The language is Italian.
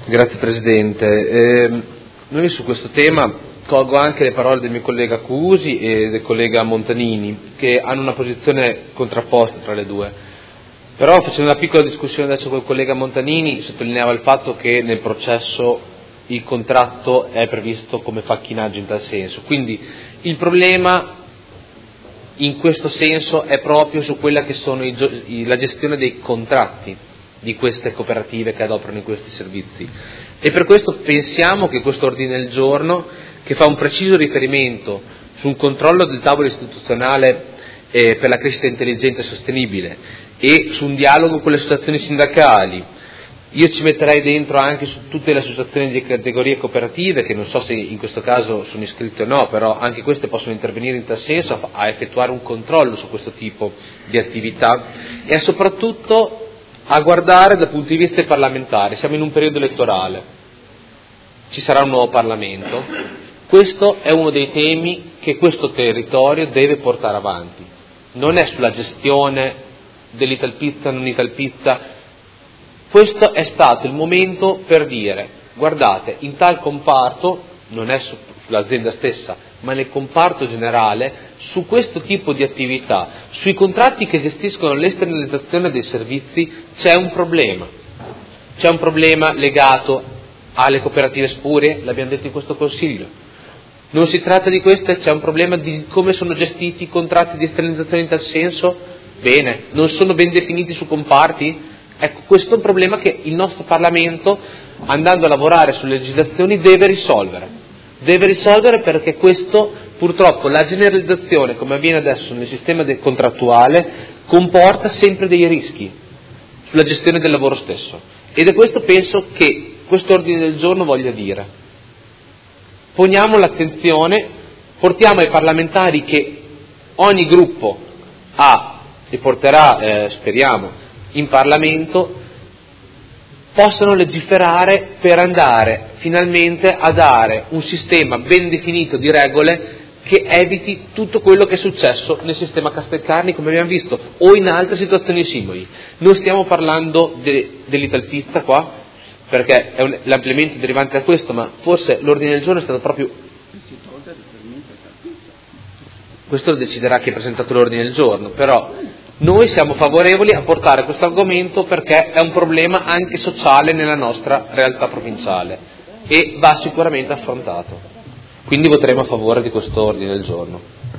Grazie Presidente. Noi su questo tema colgo anche le parole del mio collega Cusi e del collega Montanini, che hanno una posizione contrapposta tra le due. Però, facendo una piccola discussione adesso con il collega Montanini, sottolineava il fatto che nel processo il contratto è previsto come facchinaggio in tal senso. Quindi il problema in questo senso è proprio su quella che sono la gestione dei contratti di queste cooperative che adoperano in questi servizi, e per questo pensiamo che questo ordine del giorno, che fa un preciso riferimento su un controllo del tavolo istituzionale per la crescita intelligente e sostenibile e su un dialogo con le associazioni sindacali, io ci metterei dentro anche su tutte le associazioni di categorie cooperative, che non so se in questo caso sono iscritte o no, però anche queste possono intervenire in tal senso a effettuare un controllo su questo tipo di attività e soprattutto a guardare dal punto di vista parlamentare. Siamo in un periodo elettorale, ci sarà un nuovo Parlamento, questo è uno dei temi che questo territorio deve portare avanti, non è sulla gestione dell'Italpizza, non Italpizza, questo è stato il momento per dire: guardate, in tal comparto, non è sull'azienda stessa, ma nel comparto generale, su questo tipo di attività, sui contratti che gestiscono l'esternalizzazione dei servizi, c'è un problema legato alle cooperative spurie, l'abbiamo detto in questo Consiglio. Non si tratta di questo, c'è un problema di come sono gestiti i contratti di esternalizzazione in tal senso? Bene, non sono ben definiti su comparti? Ecco, questo è un problema che il nostro Parlamento, andando a lavorare sulle legislazioni, deve risolvere perché questo, purtroppo, la generalizzazione, come avviene adesso nel sistema contrattuale, comporta sempre dei rischi sulla gestione del lavoro stesso. Ed è questo, penso, che questo ordine del giorno voglia dire. Poniamo l'attenzione, portiamo ai parlamentari che ogni gruppo ha e porterà, speriamo, in Parlamento, possano legiferare per andare finalmente a dare un sistema ben definito di regole che eviti tutto quello che è successo nel sistema Castelcarni, come abbiamo visto, o in altre situazioni simili. Non stiamo parlando dell'Italpizza qua, perché è l'ampliamento derivante da questo, ma forse l'ordine del giorno è stato proprio... Questo lo deciderà chi ha presentato l'ordine del giorno, però noi siamo favorevoli a portare questo argomento perché è un problema anche sociale nella nostra realtà provinciale e va sicuramente affrontato. Quindi voteremo a favore di questo ordine del giorno.